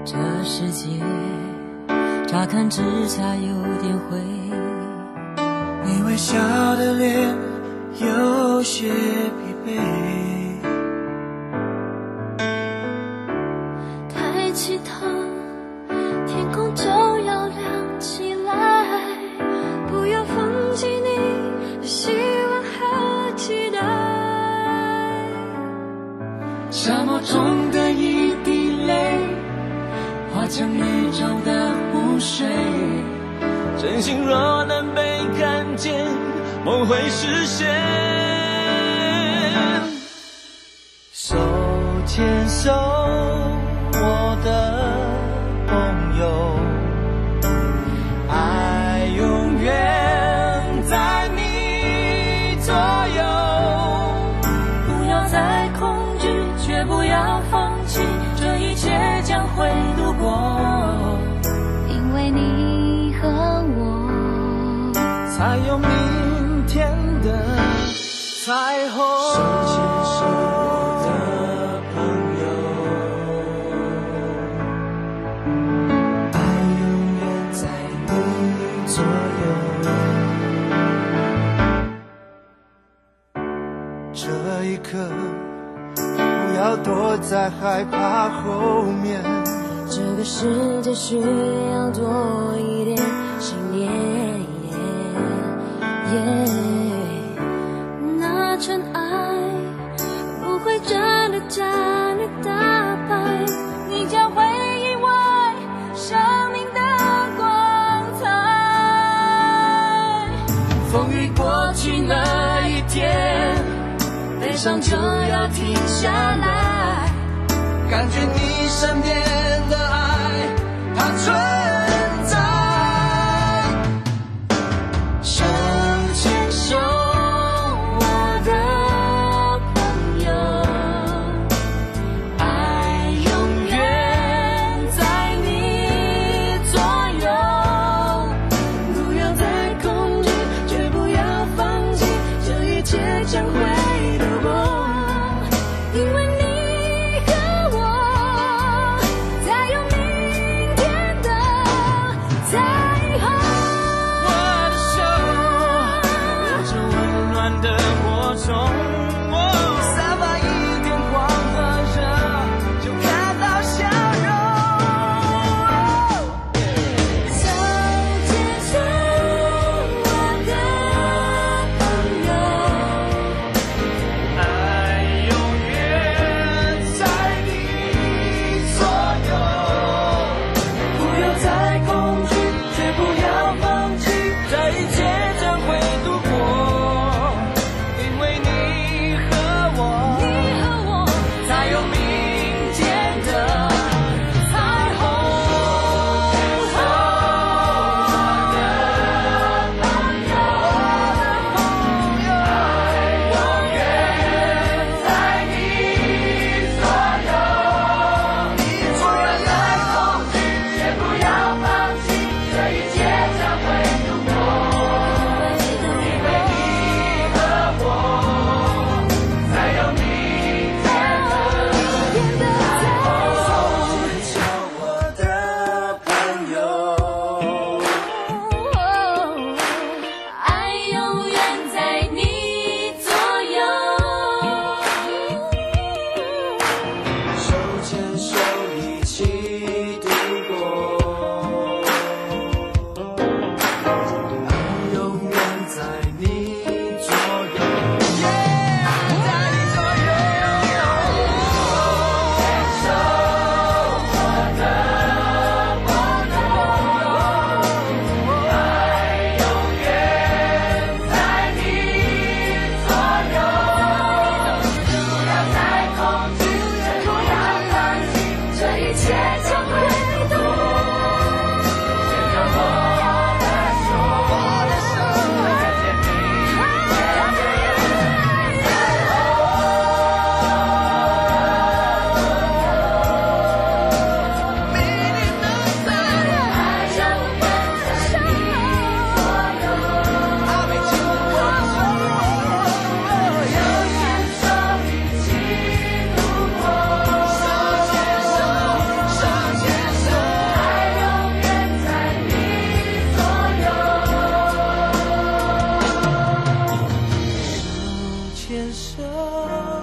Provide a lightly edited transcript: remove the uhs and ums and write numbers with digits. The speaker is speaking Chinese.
这世界乍看之下有点灰， 你微笑的脸有些疲惫， 抬起头，天空就要亮起来，不要放弃你的希望和期待。 沙漠中的一滴泪，化成宇宙的湖水，真心若能被看见，梦会实现。手牵手，我的朋友，爱永远在你左右。 不要再恐惧，却不要放弃，这一切将会度过， 因为你和我才有明天的彩虹。手牵手的朋友，爱永远在你左右。这一刻，不要躲在害怕后面。 这个世界需要多一点信念。 那尘埃不会真的将你打败，你将会意外生命的光彩。 风雨过去那一天，悲伤就要停下来，感觉你身边的爱，它存在。手牵手， 我的朋友， 爱永远在你左右。 不要再恐惧，却不要放弃，这一切将会度过，因为你和我才有明天的彩虹。 我的手握着温暖的火种，散发一点光和热，就看到笑容。 手牵手，我的朋友， 爱永远在你左右。不要再恐惧，却不要放弃，这一切将会度过，因为你生。